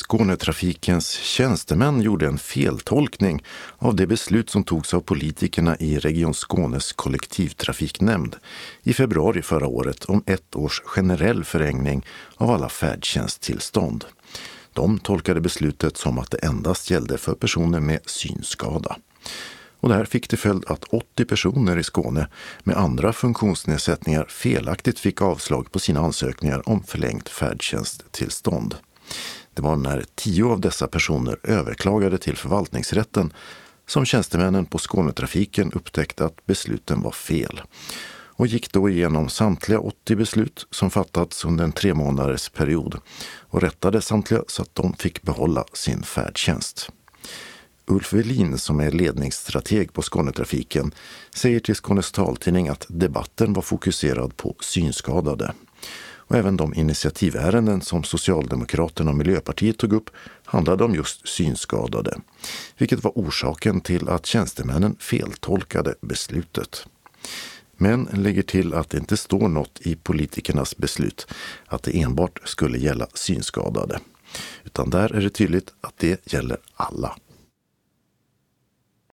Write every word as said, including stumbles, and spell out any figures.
Skånetrafikens tjänstemän gjorde en feltolkning av det beslut som togs av politikerna i Region Skånes kollektivtrafiknämnd i februari förra året om ett års generell förlängning av alla färdtjänsttillstånd. De tolkade beslutet som att det endast gällde för personer med synskada. Och det här fick till följd att åttio personer i Skåne med andra funktionsnedsättningar felaktigt fick avslag på sina ansökningar om förlängt färdtjänsttillstånd. Det var när tio av dessa personer överklagade till förvaltningsrätten som tjänstemännen på Skånetrafiken upptäckte att besluten var fel och gick då igenom samtliga åttio beslut som fattats under en tre månaders period och rättade samtliga så att de fick behålla sin färdtjänst. Ulf Velin, som är ledningsstrateg på Skånetrafiken, säger till Skånes taltidning att debatten var fokuserad på synskadade. Och även de initiativärenden som Socialdemokraterna och Miljöpartiet tog upp handlade om just synskadade, vilket var orsaken till att tjänstemännen feltolkade beslutet. Men lägger till att det inte står något i politikernas beslut att det enbart skulle gälla synskadade, utan där är det tydligt att det gäller alla.